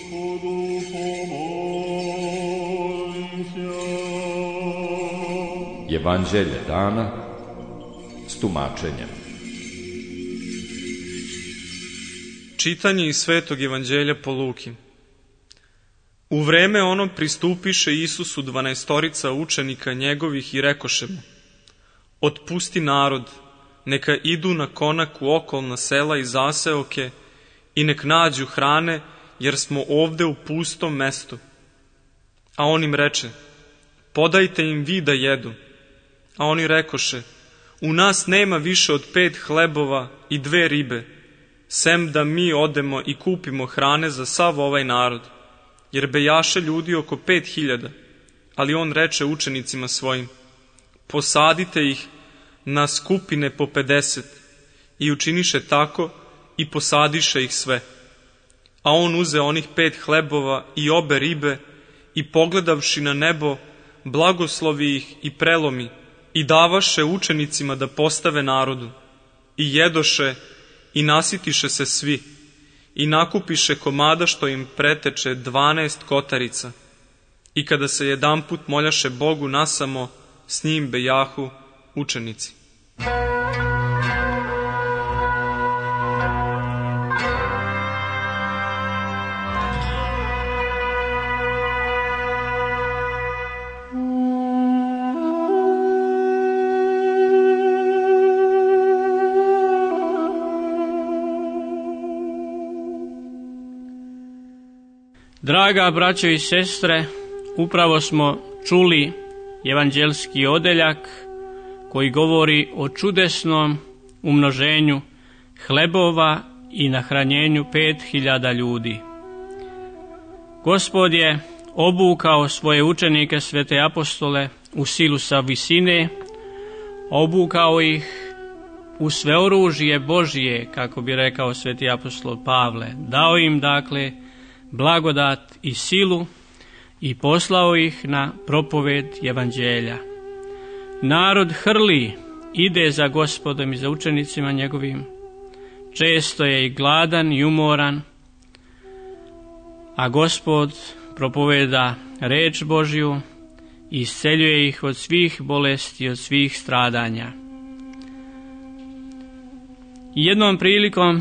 Evanđelje dana s tumačenjem. Čitanje iz Svetog Evanđelja po Luki. U vreme ono pristupiše Isusu 12 učenika njegovih i rekoše mu: Otpusti narod, neka idu na konak u okolna sela i zaseoke i nek nađu hrane, jer smo ovde u pustom mestu. A on im reče: Podajte im vi da jedu. A oni rekoše: U nas nema više od 5 hlebova i 2 ribe, sem da mi odemo i kupimo hrane za sav ovaj narod, jer bejaše ljudi oko 5.000. Ali on reče učenicima svojim: Posadite ih na skupine po 50. I učiniše tako i posadiše ih sve. A on uze onih 5 hlebova i 2 ribe i pogledavši na nebo, blagoslovi ih i prelomi i davaše učenicima da postave narodu. I jedoše i nasitiše se svi i nakupiše komada što im preteče 12 kotarica. I kada se jedanput moljaše Bogu nasamo, s njim bejahu učenici. Draga braćo i sestre, upravo smo čuli evanđelski odeljak koji govori o čudesnom umnoženju hlebova i nahranjenju 5.000 ljudi. Gospod je obukao svoje učenike, svete apostole, u silu sa visine, obukao ih u sve oružje Božije, kako bi rekao sveti apostol Pavle. Dao im, dakle, blagodat i silu i poslao ih na propoved evanđelja. Narod hrli, ide za Gospodom i za učenicima njegovim. Često je i gladan i umoran, a Gospod propoveda reč Božju i isceljuje ih od svih bolesti i od svih stradanja. Jednom prilikom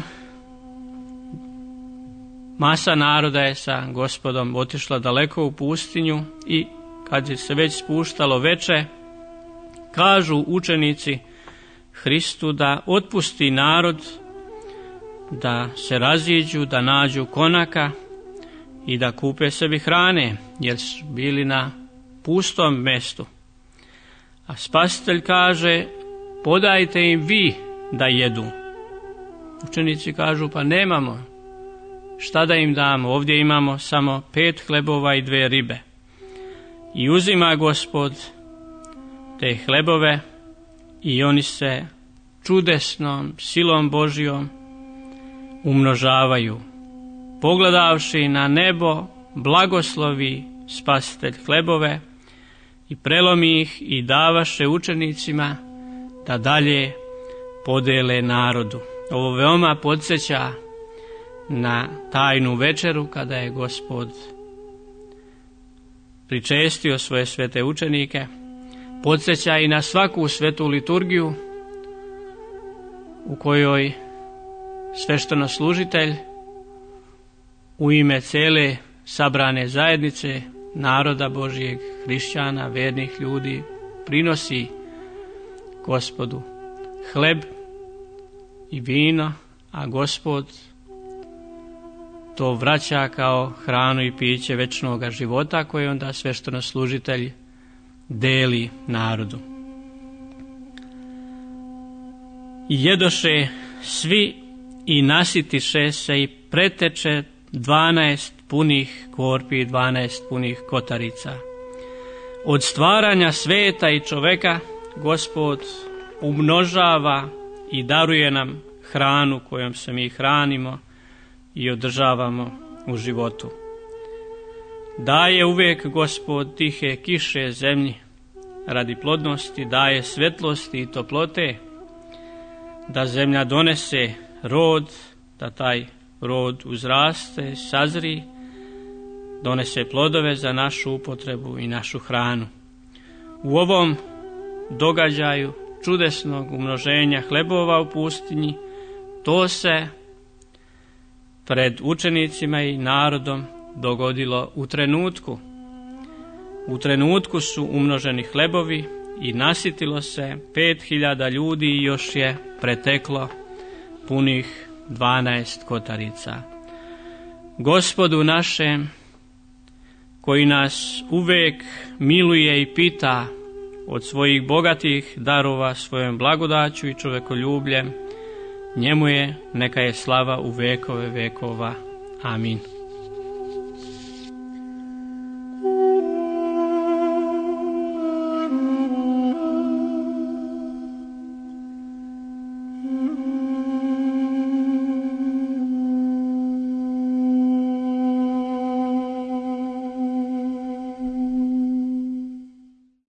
masa naroda je sa Gospodom otišla daleko u pustinju i kad je se već spuštalo veče, kažu učenici Hristu da otpusti narod, da se raziđu, da nađu konaka i da kupe sebi hrane, jer su bili na pustom mestu. A Spasitelj kaže: Podajte im vi da jedu. Učenici kažu: Pa nemamo. Šta da im damo? Ovdje imamo samo 5 hlebova i 2 ribe. I uzima Gospod te hlebove i oni se čudesnom silom Božjom umnožavaju. Pogledavši na nebo, blagoslovi Spasitelj hlebove i prelomi ih i davaše učenicima da dalje podele narodu. Ovo veoma podsjeća na tajnu večeru kada je Gospod pričestio svoje svete učenike. Podsjeća i na svaku svetu liturgiju u kojoj sveštenoslужitelj u ime cele sabrane zajednice naroda Božijeg, hrišćana, vernih ljudi, prinosi Gospodu hleb i vino, a Gospod to vraća kao hranu i piće večnoga života koje onda sveštenoslужitelj deli narodu. I jedoše svi i nasitiše se i preteče 12 punih korpi i 12 punih kotarica. Od stvaranja sveta i čoveka Gospod umnožava i daruje nam hranu kojom se mi hranimo i održavamo u životu. Daje uvijek Gospod tihe kiše zemlji radi plodnosti, daje svetlosti i toplote, da zemlja donese rod, da taj rod uzraste, sazri, donese plodove za našu upotrebu i našu hranu. U ovom događaju čudesnog umnoženja hlebova u pustinji, to se pred učenicima i narodom dogodilo u trenutku. U trenutku su umnoženi hlebovi i nasitilo se 5.000 ljudi i još je preteklo punih 12 kotarica. Gospodu našem, koji nas uvek miluje i pita od svojih bogatih darova svojom blagodaću i čovekoljubljem, njemu je neka je slava u vekove vekova. Amin.